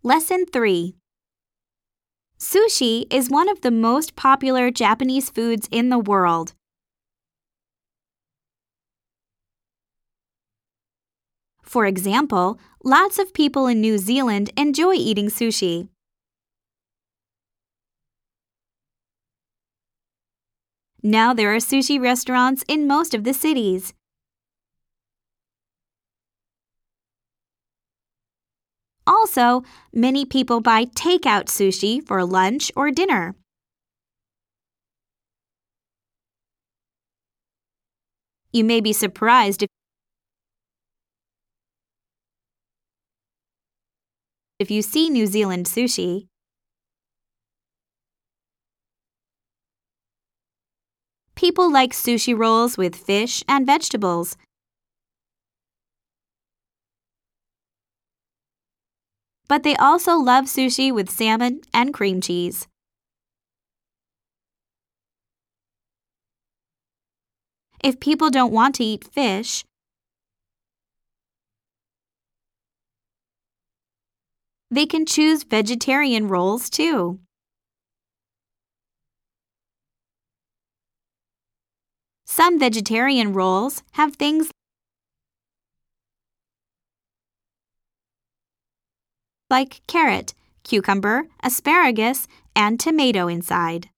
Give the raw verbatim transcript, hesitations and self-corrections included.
Lesson three. Sushi is one of the most popular Japanese foods in the world. For example, lots of people in New Zealand enjoy eating sushi. Now there are sushi restaurants in most of the cities. Also, many people buy takeout sushi for lunch or dinner. You may be surprised if if you see New Zealand sushi. People like sushi rolls with fish and vegetables. But they also love sushi with salmon and cream cheese. If people don't want to eat fish, they can choose vegetarian rolls too. Some vegetarian rolls have things like carrot, cucumber, asparagus, and tomato inside.